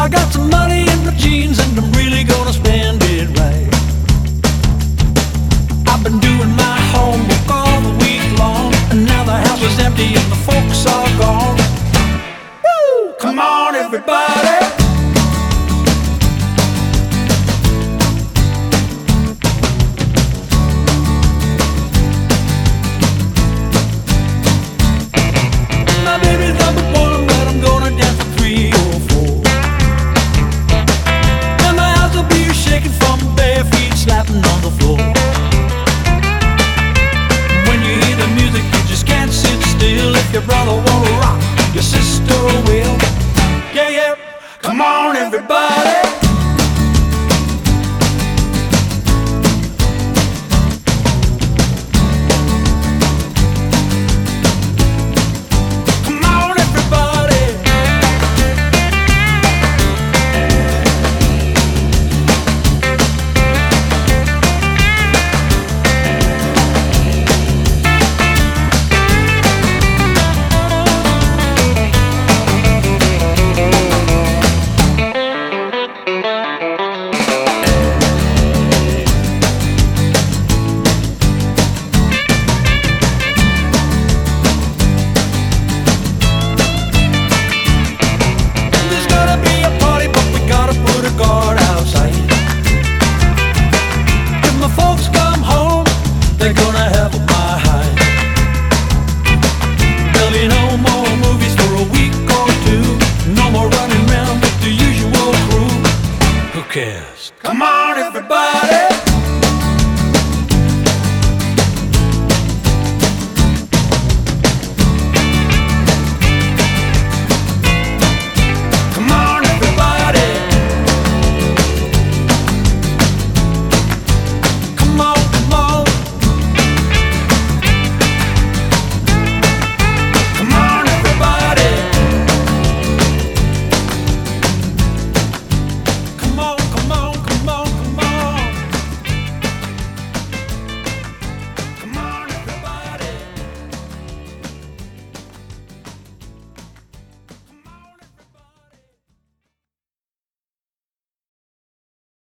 I got some money in my jeans and I'm really gonna spend it right. I've been doing my homework all the week long, and now the house is empty and the folks are gone. Woo! Come on, everybody. My baby's number one, but I'm gonna dance for 3 or 4. And my house will be shaking from bare feet slapping on the floor. When you hear the music, you just can't sit still. If your brother wanna rock, your sister will. Yeah, yeah. Come on, everybody.